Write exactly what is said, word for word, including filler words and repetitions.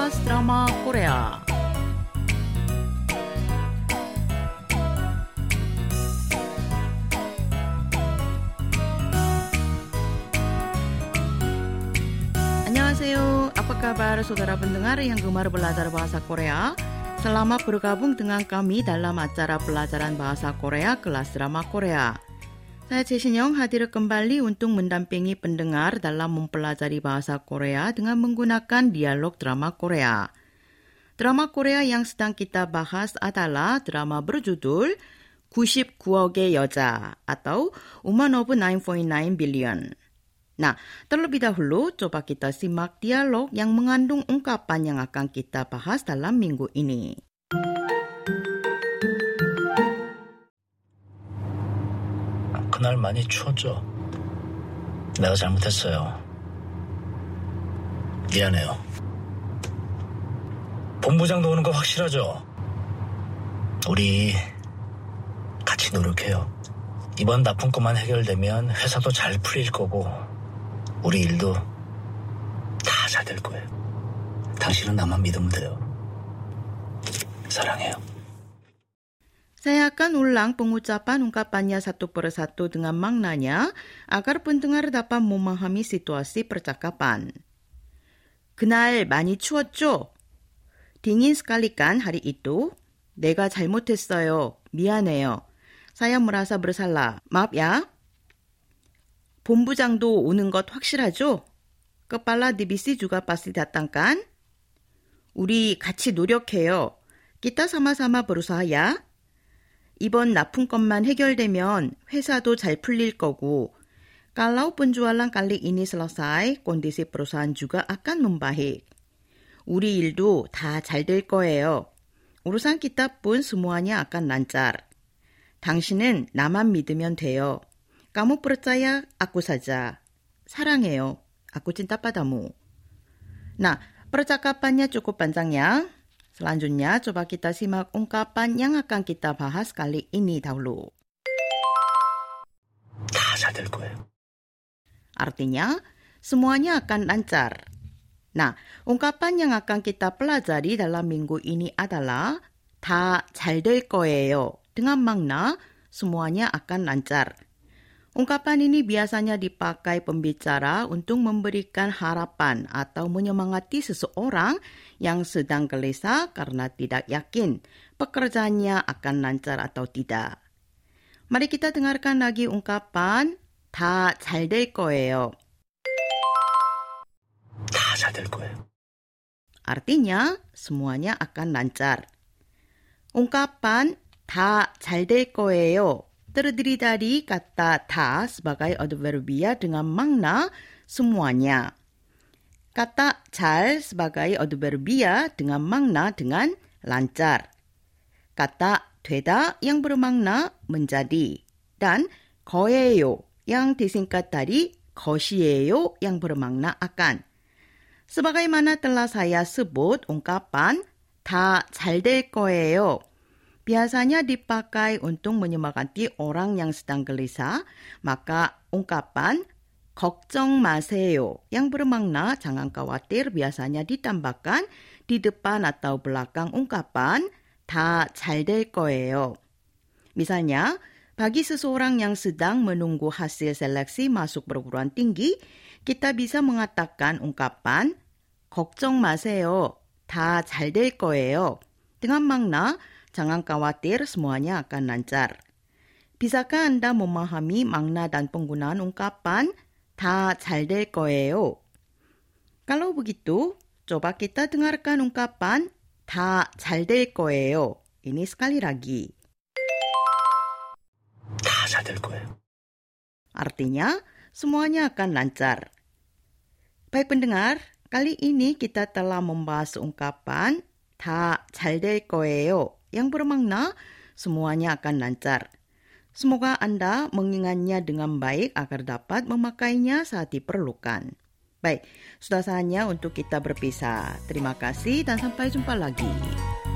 Kelas Drama Korea. Annyeonghaseyo, apa kabar saudara pendengar yang gemar belajar bahasa Korea? Selamat bergabung dengan kami dalam acara pelajaran bahasa Korea Kelas Drama Korea. Saya Jae-shin hadir kembali untuk mendampingi pendengar dalam mempelajari bahasa Korea dengan menggunakan dialog drama Korea. Drama Korea yang sedang kita bahas adalah drama berjudul 구십구억의 여자 atau Woman of nine point nine billion. Nah, terlebih dahulu coba kita simak dialog yang mengandung ungkapan yang akan kita bahas dalam minggu ini. 그날 많이 추웠죠. 내가 잘못했어요. 미안해요. 본부장도 오는 거 확실하죠? 우리 같이 노력해요. 이번 나쁜 것만 해결되면 회사도 잘 풀릴 거고 우리 일도 다 잘 될 거예요. 당신은 나만 믿으면 돼요. 사랑해요. Saya akan ulang pengucapan ungkapannya satu persatu dengan maknanya agar pendengar dapat memahami situasi percakapan. 그날 많이 추웠죠? dingin sekali kan hari itu? 내가 잘못했어요. 미안해요. saya merasa bersalah. maaf ya. 본부장도 오는 것 확실하죠? kepala divisi juga pasti datang kan? 우리 같이 노력해요. kita sama-sama berusaha ya. 이번 나쁜 것만 해결되면 회사도 잘 풀릴 거고, kalau penjualan kali ini selesai, kondisi perusahaan juga akan membaik. 우리 일도 다 잘 될 거예요. urusan kita pun semuanya akan lancar. 당신은 나만 믿으면 돼요. kamu percaya aku saja. 사랑해요. aku cinta padamu. Nah, percakapannya cukup panjang ya. Selanjutnya, coba kita simak ungkapan yang akan kita bahas kali ini dahulu. 다 잘 될 거예요. Artinya, semuanya akan lancar. Nah, ungkapan yang akan kita pelajari dalam minggu ini adalah 다 잘 될 거예요. Dengan makna, semuanya akan lancar. Ungkapan ini biasanya dipakai pembicara untuk memberikan harapan atau menyemangati seseorang yang sedang gelisah karena tidak yakin pekerjaannya akan lancar atau tidak. Mari kita dengarkan lagi ungkapan 다 잘 될 거예요. 다 잘 될 거예요. Artinya, semuanya akan lancar. Ungkapan 다 잘 될 거예요 terdiri dari kata 다 sebagai adverbia dengan makna semuanya. Kata 잘 sebagai adverbia dengan makna dengan lancar. Kata 되다 yang bermakna menjadi. Dan 거예요 yang disingkat dari 것이에요 yang bermakna akan. Sebagaimana telah saya sebut, ungkapan 다 잘 될 거예요 biasanya dipakai untuk menyemangati orang yang sedang gelisah, maka ungkapan 걱정 마세요 yang bermakna jangan khawatir biasanya ditambahkan di depan atau belakang ungkapan 다 잘 될 거예요. Misalnya, bagi seseorang yang sedang menunggu hasil seleksi masuk perguruan tinggi, kita bisa mengatakan ungkapan 걱정 마세요, 다 잘 될 거예요 dengan makna jangan khawatir, semuanya akan lancar. Bisakah Anda memahami makna dan penggunaan ungkapan 다 잘 될 거예요? Kalau begitu, coba kita dengarkan ungkapan 다 잘 될 거예요. Ini sekali lagi. 다 잘 될 거예요. Artinya, semuanya akan lancar. Baik pendengar, kali ini kita telah membahas ungkapan 다 잘 될 거예요 yang bermakna semuanya akan lancar. Semoga Anda mengingatnya dengan baik agar dapat memakainya saat diperlukan. Baik, sudah saatnya untuk kita berpisah. Terima kasih dan sampai jumpa lagi.